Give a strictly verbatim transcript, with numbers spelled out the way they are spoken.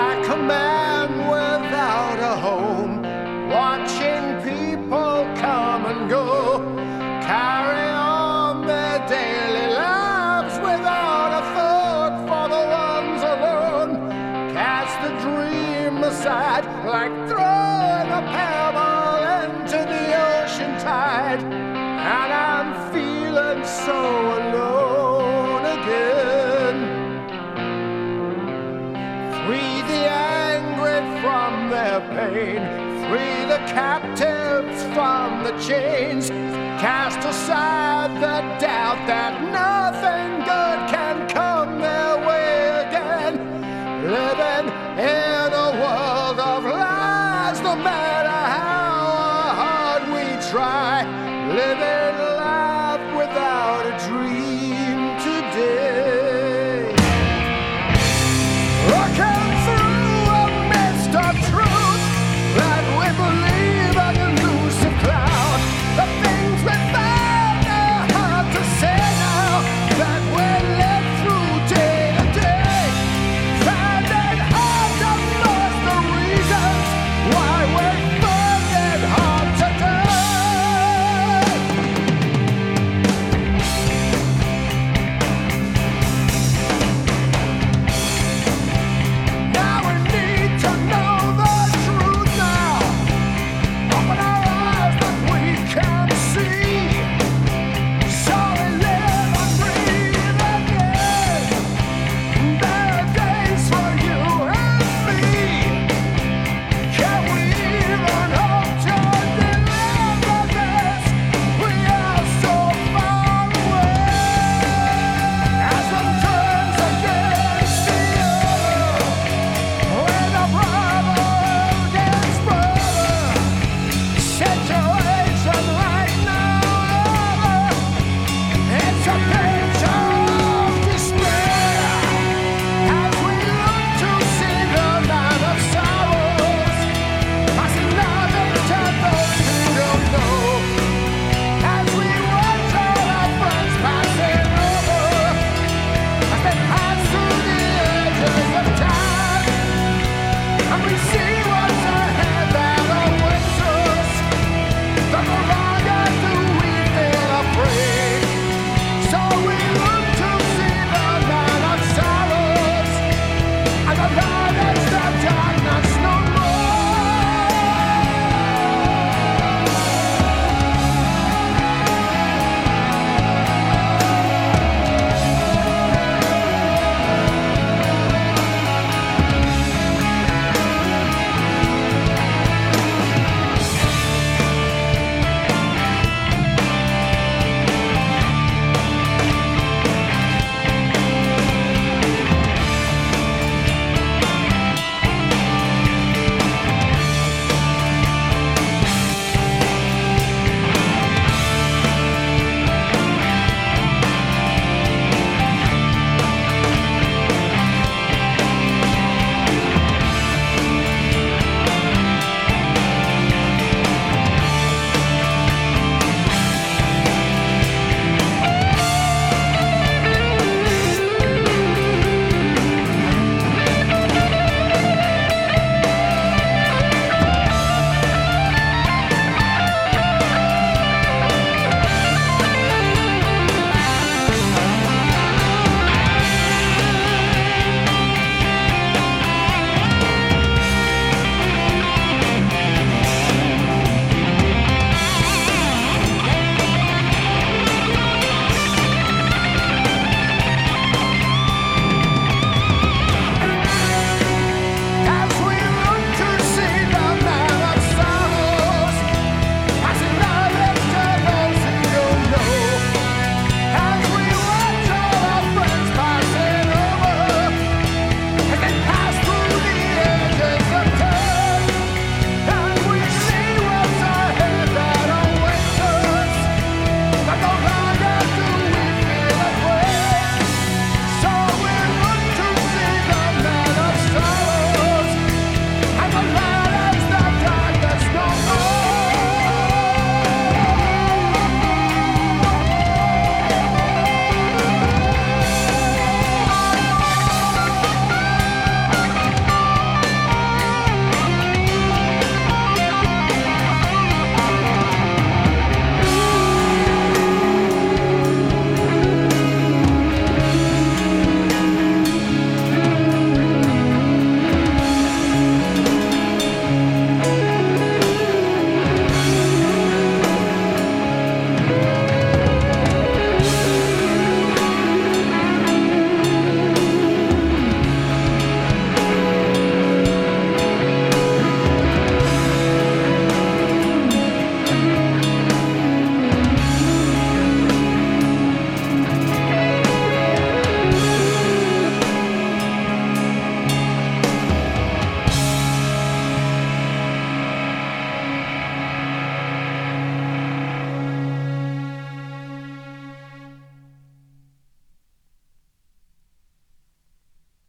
like a man without a home, watching people come and go, carry on their daily lives without a thought for the ones alone. Cast the dream aside like throwing a pebble into the ocean tide, and I'm feeling so alone again. Free the angry from their pain, free the captives from the chains, cast aside the doubt that nothing good can come their way again. Living in a world of lies, the man